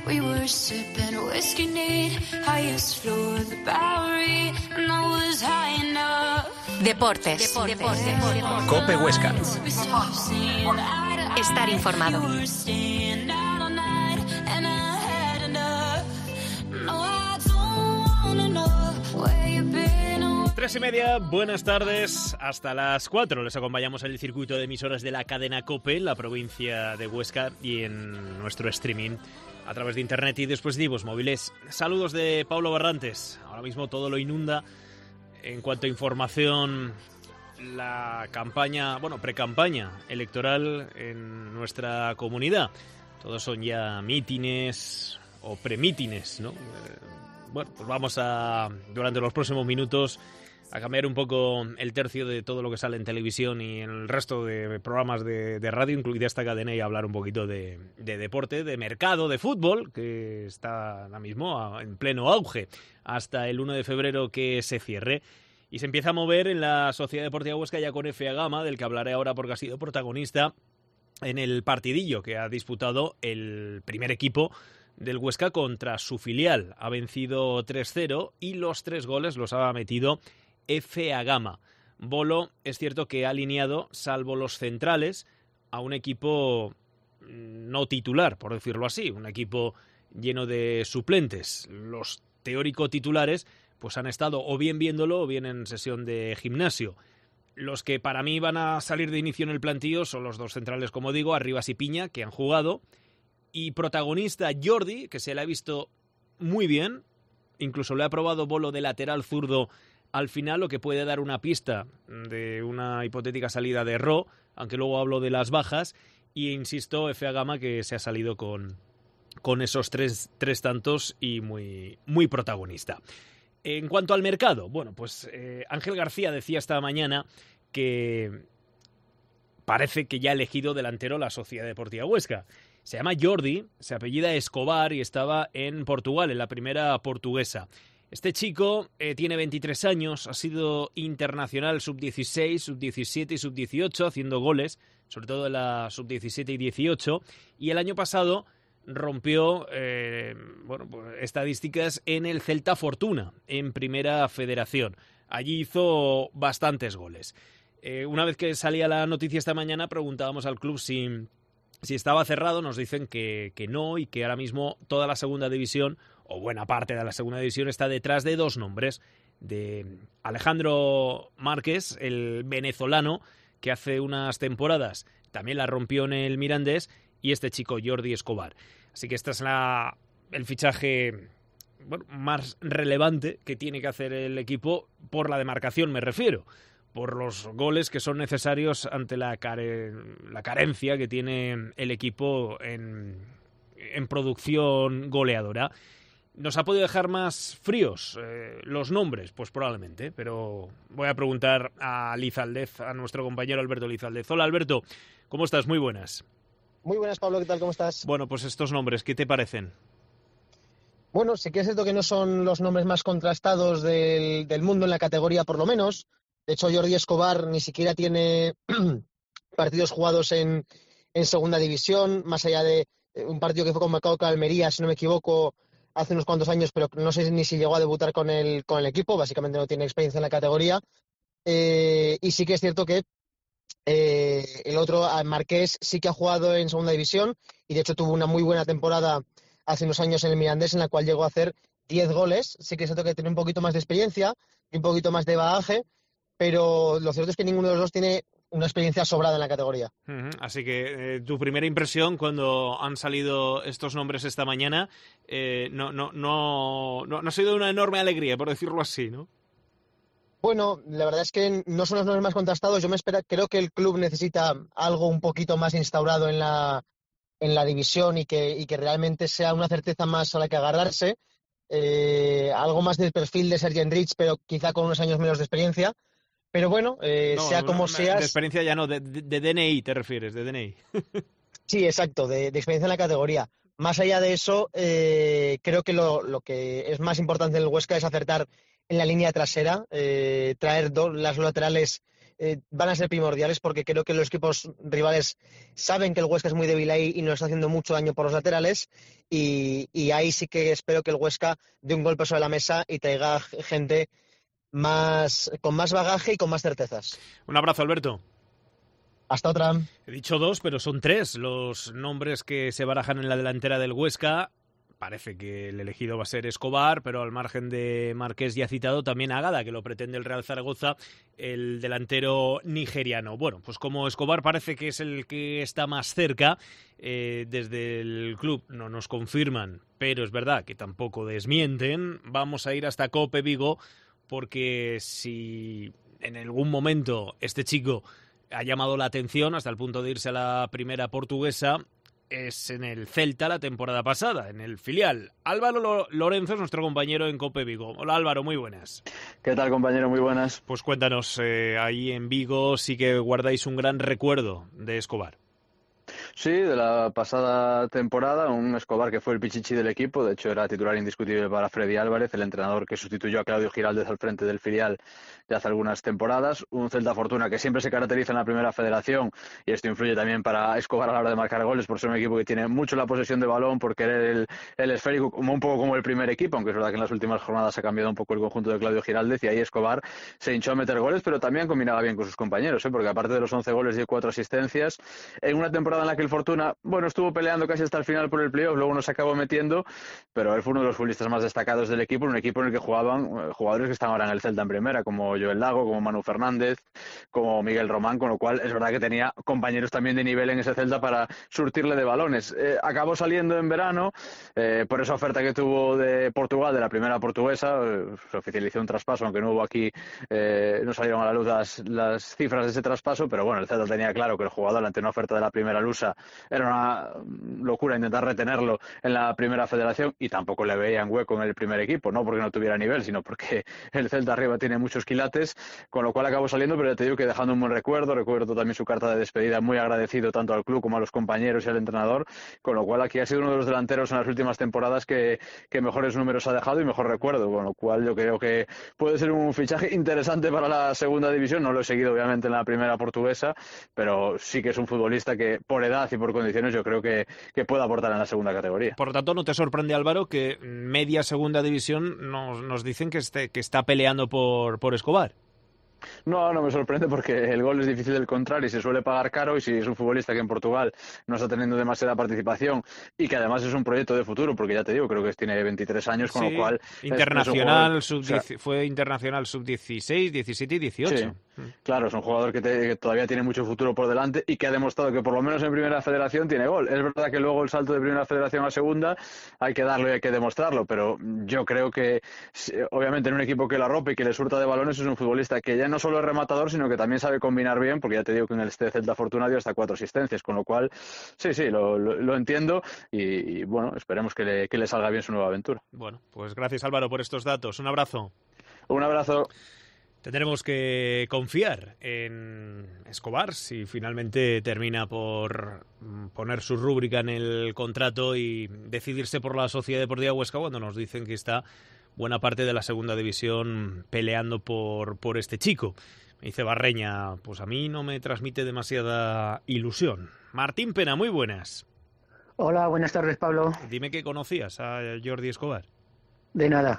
We were sipping whiskey neat, highest floor of the Bowery, and I was high enough. Deportes. COPE Huesca. Estar informado. 3:30, buenas tardes, hasta las 4 les acompañamos en el circuito de emisoras de la cadena COPE en la provincia de Huesca y en nuestro streaming a través de internet y dispositivos móviles. Saludos de Pablo Barrantes. Ahora mismo todo lo inunda en cuanto a información la campaña, pre-campaña electoral en nuestra comunidad. Todos son ya mítines o premitines, ¿no? Pues vamos a, durante los próximos minutos, a cambiar un poco el tercio de todo lo que sale en televisión y en el resto de programas de radio, incluida esta cadena, y hablar un poquito de deporte, de mercado, de fútbol, que está ahora mismo en pleno auge, hasta el 1 de febrero que se cierre. Y se empieza a mover en la Sociedad Deportiva Huesca ya con FA Gama, del que hablaré ahora porque ha sido protagonista en el partidillo que ha disputado el primer equipo del Huesca contra su filial. Ha vencido 3-0 y los 3 goles los ha metido FA Gama. Bolo es cierto que ha alineado, salvo los centrales, a un equipo no titular, por decirlo así, un equipo lleno de suplentes. Los teóricos titulares pues han estado o bien viéndolo o bien en sesión de gimnasio. Los que para mí van a salir de inicio en el plantillo son los 2 centrales, como digo, Arribas y Piña, que han jugado, y protagonista Jordi, que se le ha visto muy bien, incluso le ha probado Bolo de lateral zurdo al final, lo que puede dar una pista de una hipotética salida de Ro, aunque luego hablo de las bajas, y insisto, FA Gama que se ha salido con esos tres tantos y muy, muy protagonista. En cuanto al mercado, Ángel García decía esta mañana que parece que ya ha elegido delantero la Sociedad Deportiva Huesca. Se llama Jordi, se apellida Escobar y estaba en Portugal, en la primera portuguesa. Este chico tiene 23 años, ha sido internacional sub-16, sub-17 y sub-18, haciendo goles, sobre todo en la sub-17 y 18, y el año pasado rompió estadísticas en el Celta Fortuna, en Primera Federación. Allí hizo bastantes goles. Una vez que salía la noticia esta mañana, preguntábamos al club si estaba cerrado. Nos dicen que no, y que ahora mismo toda la segunda división, o buena parte de la segunda división, está detrás de 2 nombres, de Alejandro Márquez, el venezolano, que hace unas temporadas también la rompió en el Mirandés, y este chico Jordi Escobar. Así que este es el fichaje más relevante que tiene que hacer el equipo, por la demarcación me refiero, por los goles que son necesarios ante la carencia que tiene el equipo en producción goleadora. ¿Nos ha podido dejar más fríos los nombres? Pues probablemente, pero voy a preguntar a Lizaldez, a nuestro compañero Alberto Lizaldez. Hola Alberto, ¿cómo estás? Muy buenas. Muy buenas, Pablo, ¿qué tal? ¿Cómo estás? Bueno, pues estos nombres, ¿qué te parecen? Bueno, sí que es cierto que no son los nombres más contrastados del mundo en la categoría, por lo menos. De hecho, Jordi Escobar ni siquiera tiene partidos jugados en segunda división, más allá de un partido que fue convocado con Almería, si no me equivoco, hace unos cuantos años, pero no sé ni si llegó a debutar con el equipo. Básicamente no tiene experiencia en la categoría. Y sí que es cierto que el otro, Marqués, sí que ha jugado en segunda división y de hecho tuvo una muy buena temporada hace unos años en el Mirandés, en la cual llegó a hacer 10 goles. Sí que es cierto que tiene un poquito más de experiencia y un poquito más de bagaje, pero lo cierto es que ninguno de los dos tiene una experiencia sobrada en la categoría. Así que tu primera impresión cuando han salido estos nombres esta mañana no ha sido una enorme alegría, por decirlo así, ¿no? Bueno, la verdad es que no son los nombres más contrastados. Creo que el club necesita algo un poquito más instaurado en la división y que realmente sea una certeza más a la que agarrarse. Algo más del perfil de Sergi Enrich, pero quizá con unos años menos de experiencia. Pero bueno, sea como sea. De experiencia ya no, de DNI te refieres, de DNI. Sí, exacto, de experiencia en la categoría. Más allá de eso, creo que lo que es más importante en el Huesca es acertar en la línea trasera, traer las laterales van a ser primordiales, porque creo que los equipos rivales saben que el Huesca es muy débil ahí y nos está haciendo mucho daño por los laterales, y ahí sí que espero que el Huesca dé un golpe sobre la mesa y traiga gente con más bagaje y con más certezas. Un abrazo, Alberto. Hasta otra. He dicho 2, pero son 3 los nombres que se barajan en la delantera del Huesca. Parece que el elegido va a ser Escobar, pero al margen de Marqués ya citado, también Agada, que lo pretende el Real Zaragoza, el delantero nigeriano. Bueno, pues como Escobar parece que es el que está más cerca, desde el club no nos confirman, pero es verdad que tampoco desmienten. Vamos a ir hasta Cope Vigo, porque si en algún momento este chico ha llamado la atención hasta el punto de irse a la primera portuguesa, es en el Celta la temporada pasada, en el filial. Álvaro Lorenzo es nuestro compañero en Cope Vigo. Hola Álvaro, muy buenas. ¿Qué tal, compañero? Muy buenas. Pues cuéntanos, ahí en Vigo sí que guardáis un gran recuerdo de Escobar. Sí, de la pasada temporada, un Escobar que fue el pichichi del equipo, de hecho era titular indiscutible para Freddy Álvarez, el entrenador que sustituyó a Claudio Giraldez al frente del filial de hace algunas temporadas, un Celta Fortuna que siempre se caracteriza en la primera federación, y esto influye también para Escobar a la hora de marcar goles, por ser un equipo que tiene mucho la posesión de balón, por querer el esférico, como un poco como el primer equipo, aunque es verdad que en las últimas jornadas ha cambiado un poco el conjunto de Claudio Giraldez, y ahí Escobar se hinchó a meter goles, pero también combinaba bien con sus compañeros, porque aparte de los 11 goles dio 4 asistencias, en una temporada en la que el Fortuna, bueno, estuvo peleando casi hasta el final por el playoff, luego nos acabó metiendo, pero él fue uno de los futbolistas más destacados del equipo, un equipo en el que jugaban jugadores que están ahora en el Celta en primera, como Joel Lago, como Manu Fernández, como Miguel Román, con lo cual es verdad que tenía compañeros también de nivel en ese Celta para surtirle de balones. Acabó saliendo en verano, por esa oferta que tuvo de Portugal, de la primera portuguesa, se oficializó un traspaso, aunque no hubo aquí, no salieron a la luz las cifras de ese traspaso, pero bueno, el Celta tenía claro que el jugador ante una oferta de la primera lusa era una locura intentar retenerlo en la primera federación, y tampoco le veían hueco en el primer equipo, no porque no tuviera nivel, sino porque el Celta arriba tiene muchos quilates, con lo cual acabó saliendo, pero ya te digo que dejando un buen recuerdo también su carta de despedida, muy agradecido tanto al club como a los compañeros y al entrenador, con lo cual aquí ha sido uno de los delanteros en las últimas temporadas que mejores números ha dejado y mejor recuerdo, con lo cual yo creo que puede ser un fichaje interesante para la segunda división. No lo he seguido obviamente en la primera portuguesa, pero sí que es un futbolista que por edad y por condiciones yo creo que puede aportar en la segunda categoría. Por lo tanto, ¿no te sorprende, Álvaro, que media segunda división nos dicen que está peleando por Escobar? No me sorprende, porque el gol es difícil de encontrar y se suele pagar caro, y si es un futbolista que en Portugal no está teniendo demasiada participación y que además es un proyecto de futuro, porque ya te digo, creo que tiene 23 años, con lo cual... Internacional, fue internacional sub-16, 17 y 18. Sí, claro, es un jugador que todavía tiene mucho futuro por delante y que ha demostrado que por lo menos en primera federación tiene gol. Es verdad que luego el salto de primera federación a segunda hay que darlo y hay que demostrarlo, pero yo creo que obviamente en un equipo que la rompe y que le surta de balones es un futbolista que ya no solo es rematador, sino que también sabe combinar bien, porque ya te digo que en el Celta Fortuna dio hasta 4 asistencias, con lo cual sí, lo entiendo, y bueno, esperemos que le salga bien su nueva aventura. Bueno, pues gracias, Álvaro, por estos datos. Un abrazo. Un abrazo. Tendremos que confiar en Escobar si finalmente termina por poner su rúbrica en el contrato y decidirse por la Sociedad Deportiva Huesca, cuando nos dicen que está buena parte de la segunda división peleando por este chico. Me dice Barreña, pues a mí no me transmite demasiada ilusión. Martín Pena, muy buenas. Hola, buenas tardes, Pablo. Dime que conocías a Jordi Escobar. De nada.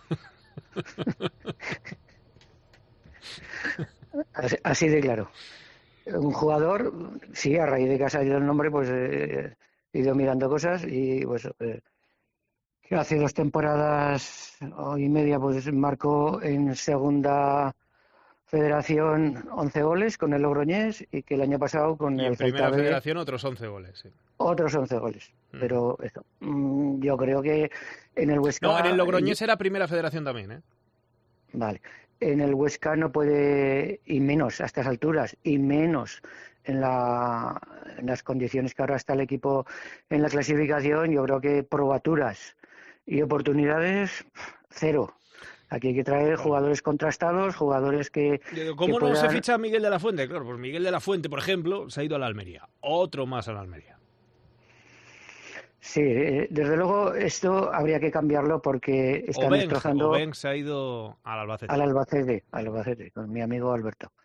Así de claro. Un jugador, sí, a raíz de que ha salido el nombre, pues he ido mirando cosas, y pues que hace 2 temporadas y media pues marcó en segunda federación 11 goles con el Logroñés, y que el año pasado con y el en primera Celta B, federación otros 11 goles. Sí. Otros 11 goles. Pero eso, yo creo que en el Huesca... No, en el Logroñés era primera federación también, ¿eh? Vale. En el Huesca no puede, y menos a estas alturas, y menos en las condiciones que ahora está el equipo en la clasificación. Yo creo que probaturas y oportunidades, 0. Aquí hay que traer jugadores contrastados, jugadores que... ¿Cómo que no se puedan... ficha a Miguel de la Fuente? Claro, pues Miguel de la Fuente, por ejemplo, se ha ido a la Almería. Otro más a la Almería. Sí, desde luego esto habría que cambiarlo, porque están destrozando... Obenk se ha ido al Albacete. Al Albacete, con mi amigo Alberto.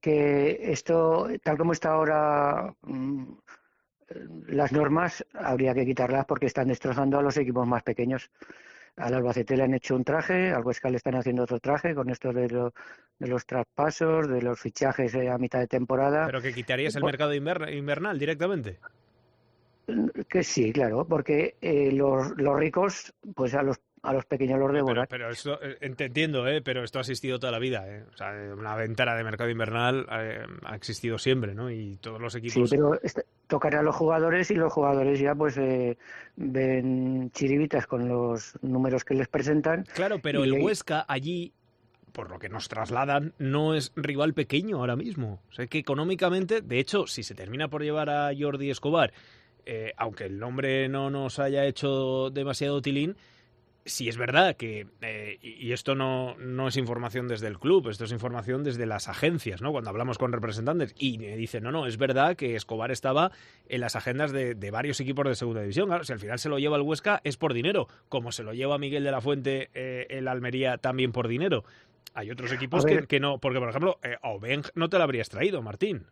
que esto, tal como está ahora, las normas habría que quitarlas porque están destrozando a los equipos más pequeños. Al Albacete le han hecho un traje, al Huesca le están haciendo otro traje con esto de los traspasos, de los fichajes a mitad de temporada. ¿Pero que quitarías el mercado invernal directamente? Que sí, claro, porque los ricos, pues a los pequeños los devoran. Pero esto, te entiendo, pero esto ha existido toda la vida. O sea, una ventana de mercado invernal ha existido siempre, ¿no? Y todos los equipos... Sí, pero tocará a los jugadores y los jugadores ya pues ven chiribitas con los números que les presentan. Claro, pero el Huesca allí, por lo que nos trasladan, no es rival pequeño ahora mismo. O sea, que económicamente, de hecho, si se termina por llevar a Jordi Escobar, aunque el nombre no nos haya hecho demasiado tilín, sí es verdad que, y esto no es información desde el club, esto es información desde las agencias, ¿no? Cuando hablamos con representantes y me dicen, no, es verdad que Escobar estaba en las agendas de varios equipos de segunda división. Claro, si al final se lo lleva el Huesca es por dinero, como se lo lleva Miguel de la Fuente el Almería también por dinero. Hay otros equipos que no, porque por ejemplo, a Obeng no te lo habrías traído, Martín.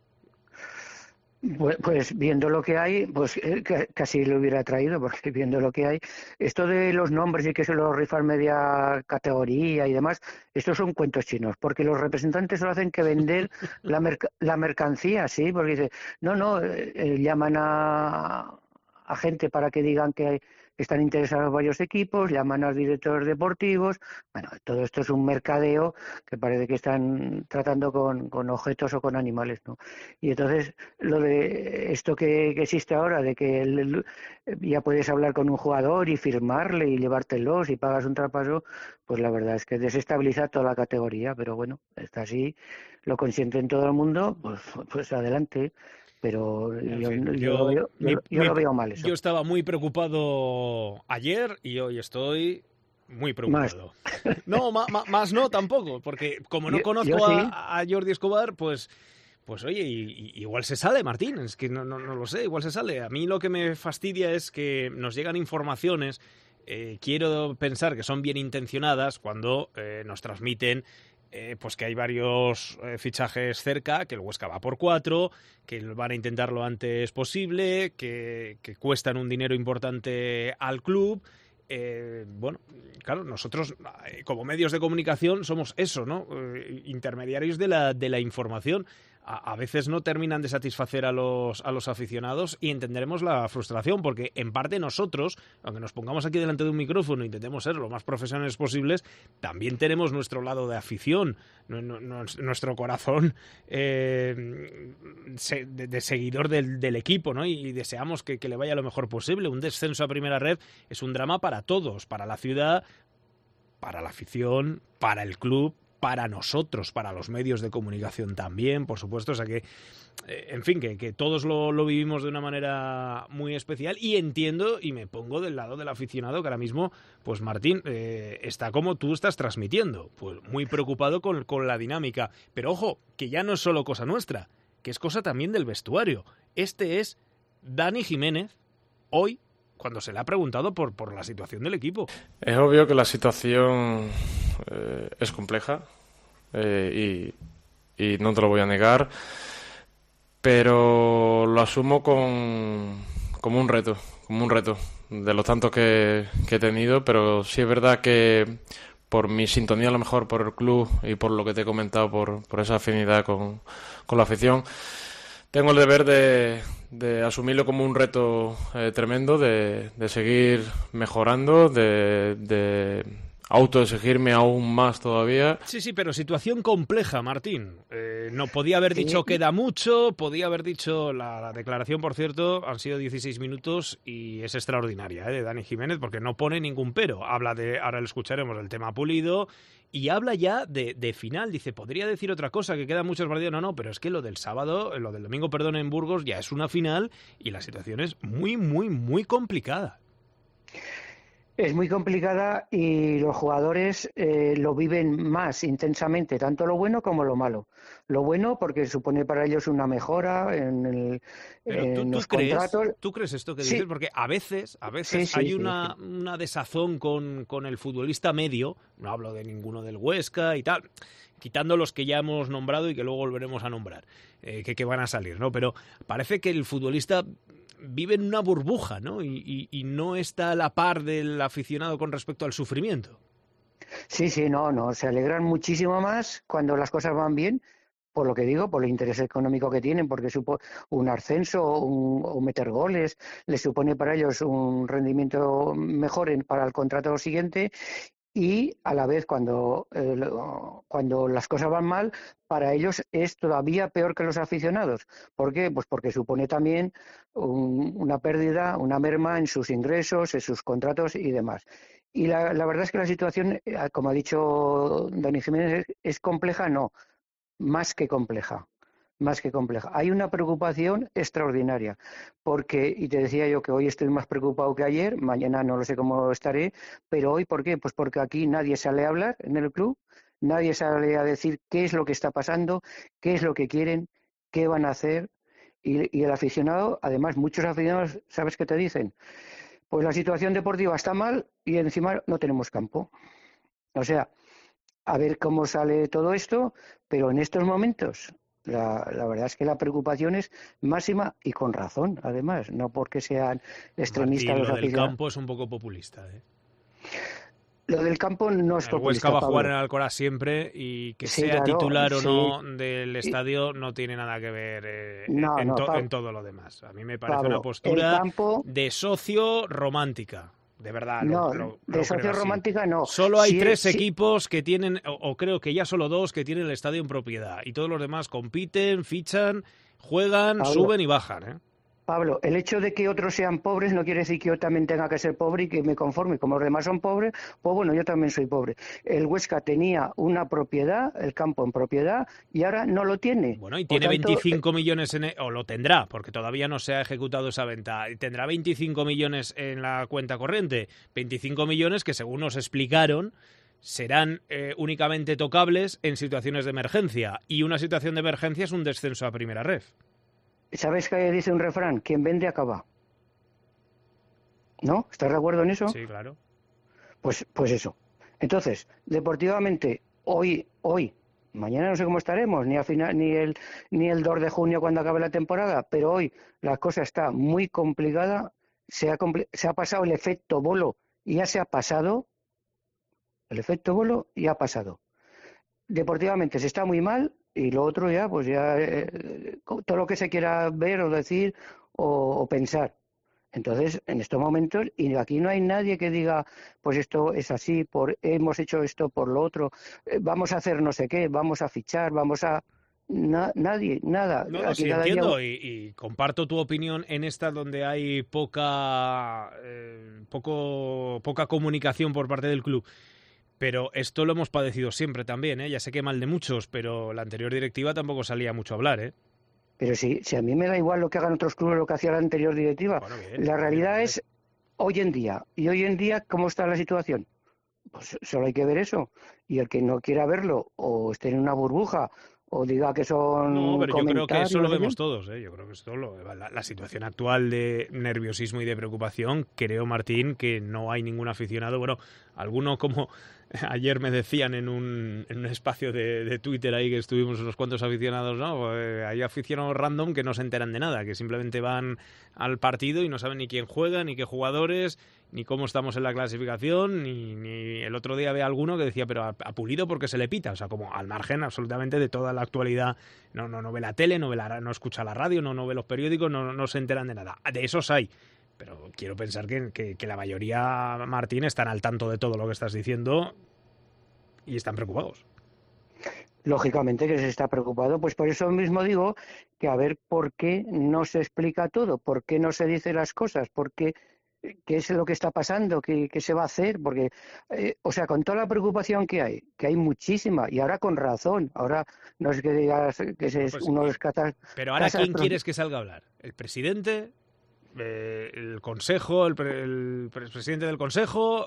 Pues viendo lo que hay, pues casi lo hubiera traído, porque viendo lo que hay, esto de los nombres y que se lo rifan media categoría y demás, estos son cuentos chinos, porque los representantes solo hacen que vender la mercancía, sí, porque dice, llaman a gente para que digan que están interesados varios equipos, llaman a los directores deportivos. Bueno, todo esto es un mercadeo que parece que están tratando con objetos o con animales, ¿no? Y entonces, lo de esto que existe ahora, de que ya puedes hablar con un jugador y firmarle y llevártelos y pagas un traspaso, pues la verdad es que desestabiliza toda la categoría, pero bueno, está así, lo consienten todo el mundo, pues adelante. Pero yo lo veo mal eso. Yo estaba muy preocupado ayer y hoy estoy muy preocupado. No, más no tampoco, porque como no conozco a Jordi Escobar, pues oye, igual se sale, Martín, es que no lo sé, igual se sale. A mí lo que me fastidia es que nos llegan informaciones, quiero pensar que son bien intencionadas cuando nos transmiten pues que hay varios fichajes cerca, que el Huesca va por 4, que van a intentar lo antes posible, que cuestan un dinero importante al club. Bueno, claro, nosotros como medios de comunicación somos eso, ¿no? Intermediarios de la información. A veces no terminan de satisfacer a los aficionados y entenderemos la frustración, porque en parte nosotros, aunque nos pongamos aquí delante de un micrófono e intentemos ser lo más profesionales posibles, también tenemos nuestro lado de afición, nuestro corazón de seguidor del equipo, ¿no? Y deseamos que le vaya lo mejor posible. Un descenso a primera red es un drama para todos, para la ciudad, para la afición, para el club, para nosotros, para los medios de comunicación también, por supuesto. O sea que, en fin, que todos lo vivimos de una manera muy especial y entiendo y me pongo del lado del aficionado que ahora mismo, pues Martín, está como tú estás transmitiendo, pues muy preocupado con la dinámica. Pero ojo, que ya no es solo cosa nuestra, que es cosa también del vestuario. Este es Dani Jiménez, hoy, cuando se le ha preguntado por la situación del equipo. Es obvio que la situación es compleja y no te lo voy a negar, pero lo asumo como un reto de los tantos que he tenido, pero sí es verdad que por mi sintonía a lo mejor por el club y por lo que te he comentado, por esa afinidad con la afición, tengo el deber de asumirlo como un reto tremendo, de seguir mejorando, de autoexigirme aún más todavía. Sí, pero situación compleja, Martín. No podía haber dicho queda mucho, podía haber dicho la declaración, por cierto, han sido 16 minutos y es extraordinaria, de Dani Jiménez, porque no pone ningún pero. Habla ahora lo escucharemos, del tema Pulido, y habla ya de final. Dice, podría decir otra cosa, que quedan muchos partidos. No, pero es que lo del domingo, en Burgos ya es una final y la situación es muy, muy, muy complicada. Es muy complicada y los jugadores lo viven más intensamente, tanto lo bueno como lo malo. Lo bueno porque supone para ellos una mejora en los contratos. ¿Tú crees esto que Sí. dices? Porque a veces Sí, hay una desazón con el futbolista medio, no hablo de ninguno del Huesca y tal, quitando los que ya hemos nombrado y que luego volveremos a nombrar, que van a salir, ¿no? Pero parece que el futbolista vive en una burbuja, ¿no? Y no está a la par del aficionado con respecto al sufrimiento. Sí, no, se alegran muchísimo más cuando las cosas van bien, por lo que digo, por el interés económico que tienen, porque un ascenso o meter goles les supone para ellos un rendimiento mejor para el contrato siguiente. Y a la vez cuando las cosas van mal, para ellos es todavía peor que los aficionados. ¿Por qué? Pues porque supone también una pérdida, una merma en sus ingresos, en sus contratos y demás. Y la verdad es que la situación, como ha dicho Dani Jiménez, es compleja, no, más que compleja. Más que compleja. Hay una preocupación extraordinaria, porque, y te decía yo que hoy estoy más preocupado que ayer, mañana no lo sé cómo estaré, pero hoy, ¿por qué? Pues porque aquí nadie sale a hablar en el club, nadie sale a decir qué es lo que está pasando, qué es lo que quieren, qué van a hacer, y el aficionado, además, muchos aficionados, ¿sabes qué te dicen? Pues la situación deportiva está mal y encima no tenemos campo. O sea, a ver cómo sale todo esto, pero en estos momentos la verdad es que la preocupación es máxima y con razón, además, no porque sean extremistas Martín, los lo del aficionados. campo es un poco populista, ¿eh? Lo del campo no es El populista, Huesca va a Pablo. jugar en Alcoraz siempre y que Sí, sea claro, titular o sí. no del estadio no tiene nada que ver en todo lo demás. A mí me parece Pablo, una postura el campo, de socio romántica. De verdad, no, lo de creo socio así. romántica no. Solo hay Sí, 3 sí. equipos que tienen, o creo que ya solo 2 que tienen el estadio en propiedad. Y todos los demás compiten, fichan, juegan, Pablo, suben y bajan, ¿eh? Pablo, el hecho de que otros sean pobres no quiere decir que yo también tenga que ser pobre y que me conforme. Como los demás son pobres, pues bueno, yo también soy pobre. El Huesca tenía una propiedad, el campo en propiedad, y ahora no lo tiene. Bueno, y Por tiene tanto, 25 millones o lo tendrá, porque todavía no se ha ejecutado esa venta. Tendrá 25 millones en la cuenta corriente. 25 millones que, según nos explicaron, serán únicamente tocables en situaciones de emergencia. Y una situación de emergencia es un descenso a primera ref. ¿sabes qué dice un refrán? Quien vende acaba. ¿No? ¿Estás de acuerdo en eso? Sí, claro. Pues eso. Entonces, deportivamente, hoy, mañana no sé cómo estaremos, ni el 2 de junio cuando acabe la temporada, pero hoy la cosa está muy complicada, se ha pasado el efecto bolo, y ya se ha pasado, el efecto bolo ya ha pasado. Deportivamente se está muy mal, y lo otro ya, pues ya, todo lo que se quiera ver o decir o pensar. Entonces, en estos momentos, y aquí no hay nadie que diga, pues esto es así, hemos hecho esto por lo otro, vamos a hacer no sé qué, vamos a fichar, nadie, nada. No, Aquí sí cada entiendo día... y comparto tu opinión en esta donde hay poca comunicación por parte del club. Pero esto lo hemos padecido siempre también, ¿eh? Ya sé que mal de muchos, pero la anterior directiva tampoco salía mucho a hablar, ¿eh? Pero si a mí me da igual lo que hagan otros clubes, lo que hacía la anterior directiva. Bueno, bien, La realidad bien. es hoy en día. ¿Y hoy en día cómo está la situación? Pues solo hay que ver eso. Y el que no quiera verlo o esté en una burbuja o diga que son No, pero yo creo que eso lo vemos ¿sí? todos, ¿eh? Yo creo que esto la situación actual de nerviosismo y de preocupación, creo, Martín, que no hay ningún aficionado. Bueno, alguno como ayer me decían en un espacio de Twitter ahí que estuvimos unos cuantos aficionados, ¿no? Hay aficionados random que no se enteran de nada, que simplemente van al partido y no saben ni quién juega, ni qué jugadores, ni cómo estamos en la clasificación, ni el otro día había alguno que decía, pero a Pulido porque se le pita, o sea, como al margen absolutamente de toda la actualidad, no ve la tele, no escucha la radio, no ve los periódicos, no se enteran de nada. De esos hay. Pero quiero pensar que la mayoría, Martín, están al tanto de todo lo que estás diciendo y están preocupados. Lógicamente que se está preocupado, pues por eso mismo digo que a ver por qué no se explica todo, por qué no se dicen las cosas, por qué es lo que está pasando, qué se va a hacer, porque, o sea, con toda la preocupación que hay muchísima, y ahora con razón, ahora no es que digas que Pues, uno rescata... Pero ahora, ¿quién quieres que salga a hablar? ¿El presidente? el consejo, el presidente del consejo,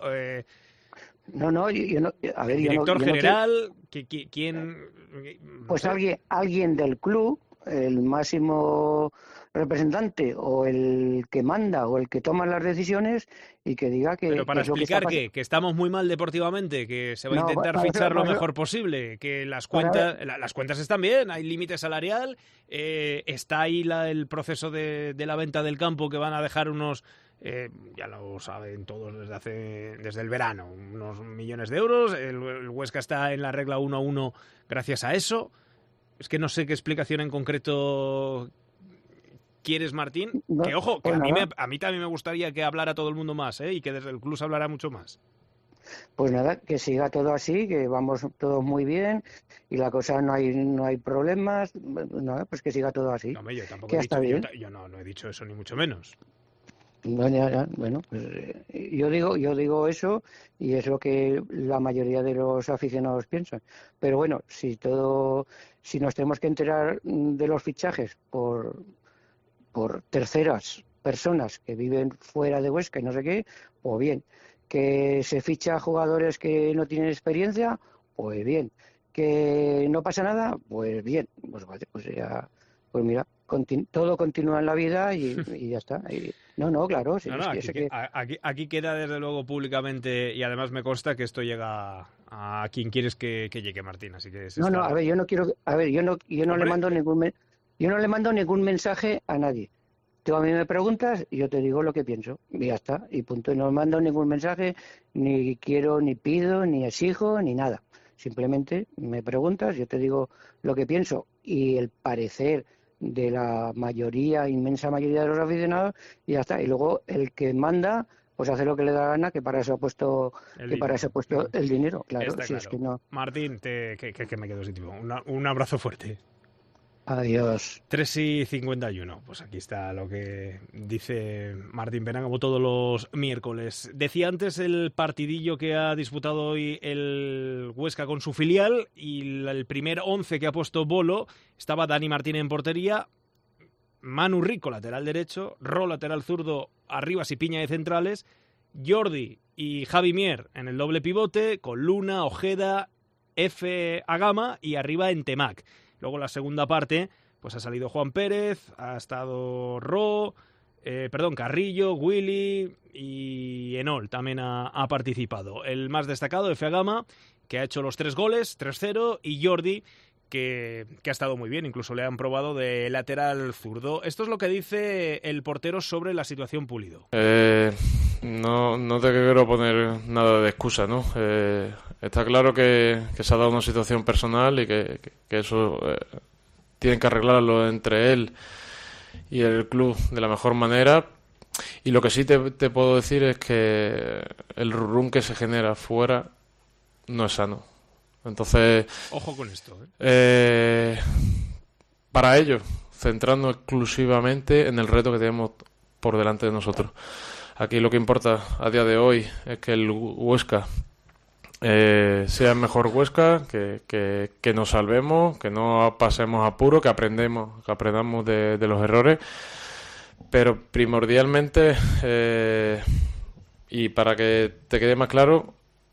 No, yo no. A ver, director yo no general, ¿quién? Pues No sé. alguien del club, el máximo representante o el que manda o el que toma las decisiones y que diga que Pero para es lo que está explicar pasando. que estamos muy mal deportivamente, que se va a No, intentar para eso- fichar lo para eso- mejor posible, que las para cuentas, las cuentas están bien, hay límite salarial, está ahí el proceso de la venta del campo, que van a dejar unos, ya lo saben todos desde el verano, unos millones de euros. El Huesca está en la regla 1-1 gracias a eso. Es que no sé qué explicación en concreto quieres, Martín. No, Que ojo, que pues nada. a mí también me gustaría que hablara todo el mundo más, y que desde el club se hablara mucho más. Pues nada, que siga todo así, que vamos todos muy bien y la cosa no hay problemas, nada, pues que siga todo así. No, hombre, yo tampoco Que he está dicho, bien. yo no he dicho eso ni mucho menos. No, ya, bueno, pues, yo digo eso y es lo que la mayoría de los aficionados piensan. Pero bueno, si nos tenemos que enterar de los fichajes por terceras personas que viven fuera de Huesca y no sé qué, o bien que se ficha a jugadores que no tienen experiencia, pues bien, que no pasa nada, pues bien, pues vale, pues ya, pues mira, todo continúa en la vida y ya está. No, claro, sí, No, es que aquí, sé que aquí queda desde luego públicamente, y además me consta que esto llega a quien quieres que llegue, Martín, así que no, a ver, yo no quiero, a ver, yo no le Hombre. mando ningún mensaje a nadie. Tú a mí me preguntas y yo te digo lo que pienso y ya está, y punto. Y no mando ningún mensaje, ni quiero, ni pido, ni exijo, ni nada. Simplemente me preguntas, yo te digo lo que pienso y el parecer de la inmensa mayoría de los aficionados y ya está. Y luego el que manda, pues hace lo que le da gana, que para eso ha puesto el dinero. Claro, Está si claro. es que no. Martín, que me quedo sin tiempo. Un abrazo fuerte. Adiós. 3:51. Pues aquí está lo que dice Martín Pena, como todos los miércoles. Decía antes el partidillo que ha disputado hoy el Huesca con su filial, y el primer 11 que ha puesto Bolo estaba Dani Martín en portería, Manu Rico lateral derecho, Ro lateral zurdo, Arribas y Piña de centrales, Jordi y Javi Mier en el doble pivote, con Luna, Ojeda, F. Agama y arriba Entemac. Luego la segunda parte, pues ha salido Juan Pérez, ha estado Carrillo, Willy y Enol también ha participado. El más destacado, F. Agama, que ha hecho los 3 goles, 3-0, y Jordi, que ha estado muy bien, incluso le han probado de lateral zurdo. Esto es lo que dice el portero sobre la situación Pulido. No te quiero poner nada de excusa, ¿no? Está claro que se ha dado una situación personal y que eso tienen que arreglarlo entre él y el club de la mejor manera. Y lo que sí te puedo decir es que el run que se genera fuera no es sano. Entonces, ojo con esto, para ello, centrando exclusivamente en el reto que tenemos por delante de nosotros. Aquí lo que importa a día de hoy es que el Huesca sea el mejor Huesca, que nos salvemos, que no pasemos apuro, que aprendamos de los errores, pero primordialmente, y para que te quede más claro,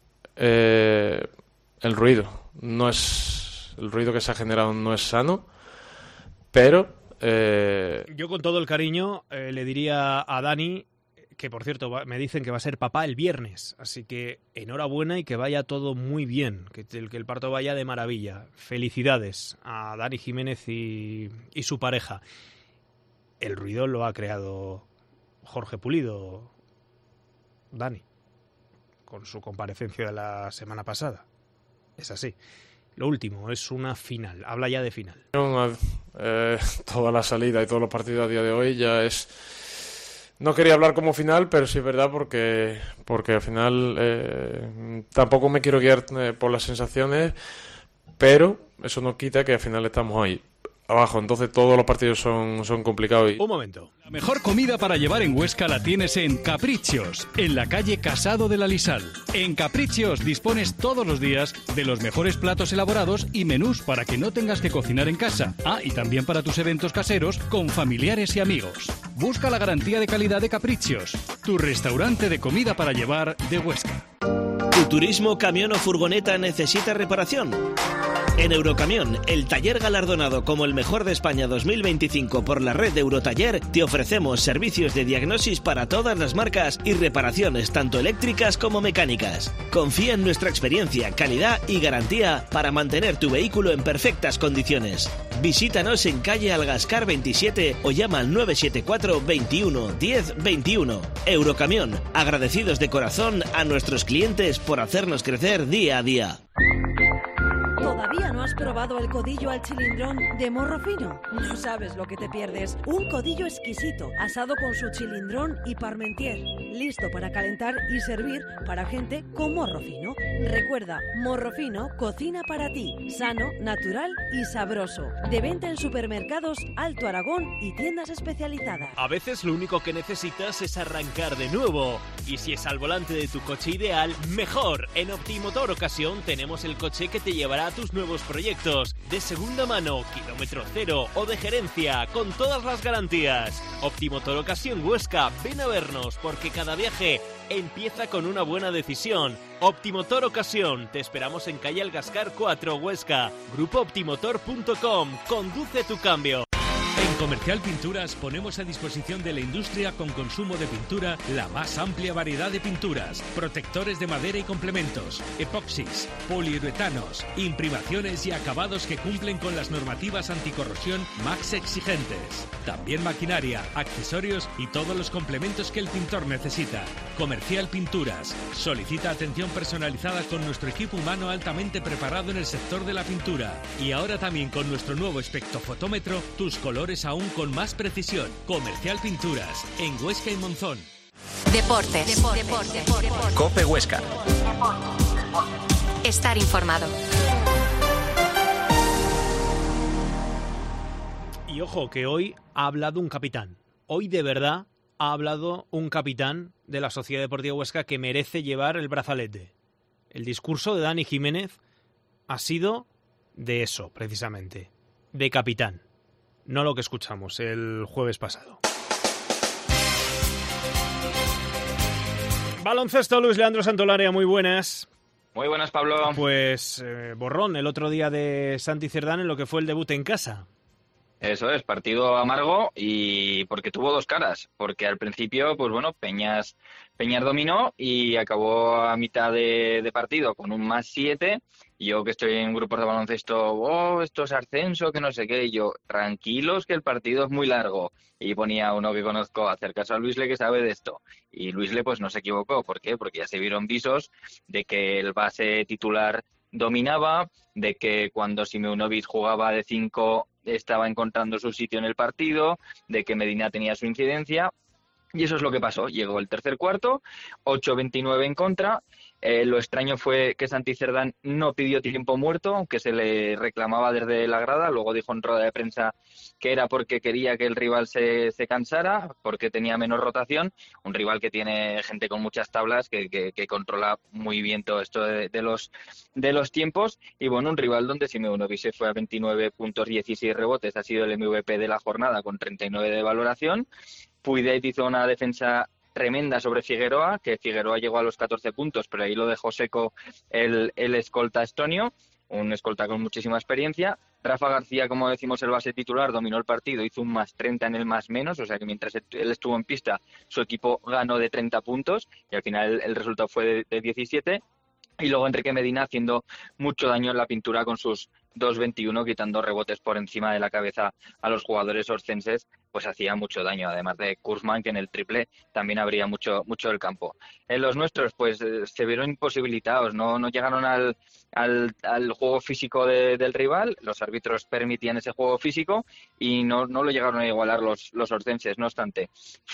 el ruido que se ha generado no es sano, pero yo con todo el cariño le diría a Dani, que por cierto me dicen que va a ser papá el viernes, así que enhorabuena y que vaya todo muy bien, que el parto vaya de maravilla. Felicidades a Dani Jiménez y su pareja. El ruido lo ha creado Jorge Pulido, Dani, con su comparecencia de la semana pasada. Es así. Lo último, es una final. Habla ya de final. Toda la salida y todos los partidos a día de hoy ya es... No quería hablar como final, pero sí es verdad porque al final tampoco me quiero guiar por las sensaciones, pero eso no quita que al final estamos ahí. abajo. Entonces todos los partidos son complicados. Un momento. La mejor comida para llevar en Huesca la tienes en Caprichos, en la calle Casado de la Lisal. En Caprichos dispones todos los días de los mejores platos elaborados y menús para que no tengas que cocinar en casa. Y también para tus eventos caseros con familiares y amigos. Busca la garantía de calidad de Caprichos, tu restaurante de comida para llevar de Huesca. ¿Tu turismo, camión o furgoneta necesita reparación? En Eurocamión, el taller galardonado como el mejor de España 2025 por la red de Eurotaller, te ofrecemos servicios de diagnosis para todas las marcas y reparaciones tanto eléctricas como mecánicas. Confía en nuestra experiencia, calidad y garantía para mantener tu vehículo en perfectas condiciones. Visítanos en calle Algascar 27 o llama al 974 21 10 21. Eurocamión, agradecidos de corazón a nuestros clientes por hacernos crecer día a día. ¿Todavía no has probado el codillo al chilindrón de Morro Fino? No sabes lo que te pierdes. Un codillo exquisito, asado con su chilindrón y parmentier. Listo para calentar y servir para gente con morro fino. Recuerda, Morro Fino cocina para ti. Sano, natural y sabroso. De venta en supermercados Alto Aragón y tiendas especializadas. A veces lo único que necesitas es arrancar de nuevo. Y si es al volante de tu coche ideal, mejor. En Optimotor Ocasión tenemos el coche que te llevará a tus nuevos proyectos. De segunda mano, kilómetro cero o de gerencia, con todas las garantías. Optimotor Ocasión Huesca, ven a vernos porque cada viaje empieza con una buena decisión. Optimotor Ocasión, te esperamos en calle Algascar 4, Huesca. GrupoOptimotor.com, conduce tu cambio. En Comercial Pinturas ponemos a disposición de la industria con consumo de pintura la más amplia variedad de pinturas, protectores de madera y complementos, epoxis, poliuretanos, imprimaciones y acabados que cumplen con las normativas anticorrosión más exigentes. También maquinaria, accesorios y todos los complementos que el pintor necesita. Comercial Pinturas. Solicita atención personalizada con nuestro equipo humano altamente preparado en el sector de la pintura. Y ahora también con nuestro nuevo espectrofotómetro, tus colores aún con más precisión. Comercial Pinturas, en Huesca y Monzón. Deportes. COPE Huesca. Estar informado. Y ojo, que hoy ha hablado un capitán. Hoy de verdad ha hablado un capitán de la Sociedad Deportiva Huesca que merece llevar el brazalete. El discurso de Dani Jiménez ha sido de eso, precisamente. De capitán. No lo que escuchamos el jueves pasado. Baloncesto, Luis Leandro Santolaria, muy buenas. Muy buenas, Pablo. Pues borrón el otro día de Santi Cerdán en lo que fue el debut en casa. Eso es, partido amargo y porque tuvo dos caras. Porque al principio, pues bueno, Peñas dominó y acabó a mitad de partido con un +7. Y yo que estoy en grupos de baloncesto, esto es ascenso, que no sé qué. Y yo, tranquilos, que el partido es muy largo. Y ponía uno que conozco, hacer caso a Luisle, que sabe de esto. Y Luisle pues no se equivocó. ¿Por qué? Porque ya se vieron visos de que el base titular dominaba, de que cuando Simeunovic jugaba de 5 estaba encontrando su sitio en el partido, de que Medina tenía su incidencia. Y eso es lo que pasó. Llegó el tercer cuarto, 8-29 en contra. Lo extraño fue que Santi Cerdán no pidió tiempo muerto, aunque se le reclamaba desde la grada. Luego dijo en rueda de prensa que era porque quería que el rival se cansara, porque tenía menos rotación. Un rival que tiene gente con muchas tablas, que controla muy bien todo esto de los tiempos. Y bueno, un rival donde Simeunovic se fue a 29 puntos, 16 rebotes. Ha sido el MVP de la jornada con 39 de valoración. Puidet hizo una defensa tremenda sobre Figueroa, que Figueroa llegó a los 14 puntos, pero ahí lo dejó seco el escolta estonio, un escolta con muchísima experiencia. Rafa García, como decimos, el base titular, dominó el partido, hizo un +30 en el +-, o sea que mientras él estuvo en pista, su equipo ganó de 30 puntos y al final el resultado fue de 17. Y luego Enrique Medina haciendo mucho daño en la pintura con sus 2.21, quitando rebotes por encima de la cabeza a los jugadores orcenses, pues hacía mucho daño, además de Kurzman, que en el triple también abría mucho el campo. En los nuestros, pues se vieron imposibilitados, no llegaron al juego físico del rival, los árbitros permitían ese juego físico y no lo llegaron a igualar los orcenses. No obstante,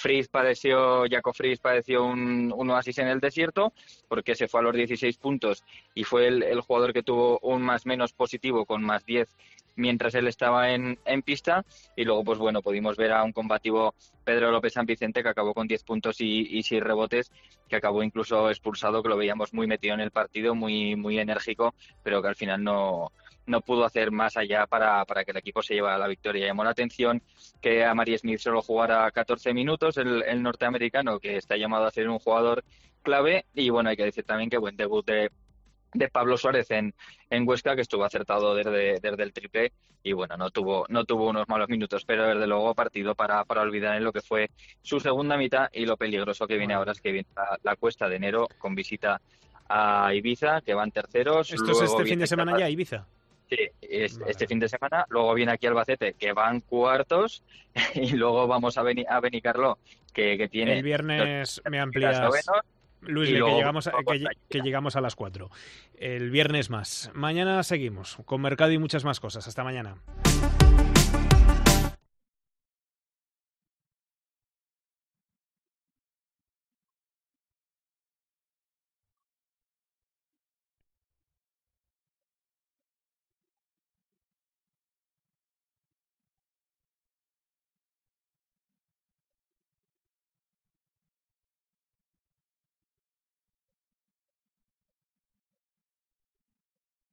Jaco Fries padeció un oasis en el desierto, porque se fue a los 16 puntos y fue el jugador que tuvo un +- positivo con +10 mientras él estaba en pista. Y luego, pues bueno, pudimos ver a un combativo Pedro López San Vicente, que acabó con 10 puntos y 6 rebotes, que acabó incluso expulsado, que lo veíamos muy metido en el partido, muy, muy enérgico, pero que al final no pudo hacer más allá para que el equipo se llevara la victoria. Llamó la atención que Amari Smith solo jugara 14 minutos, el norteamericano, que está llamado a ser un jugador clave. Y bueno, hay que decir también que buen debut de Pablo Suárez en Huesca, que estuvo acertado desde el triple, y bueno, no tuvo unos malos minutos, pero desde luego partido para olvidar en lo que fue su segunda mitad. Y lo peligroso que viene ahora es que viene la cuesta de enero con visita a Ibiza, que van terceros. ¿Esto es este fin de semana ya, Ibiza? Sí, este fin de semana. Luego viene aquí Albacete, que van cuartos, y luego vamos a Benicarló, que tiene... El viernes me amplías, Luis, que llegamos a las 4. El viernes más. Mañana seguimos con mercado y muchas más cosas. Hasta mañana.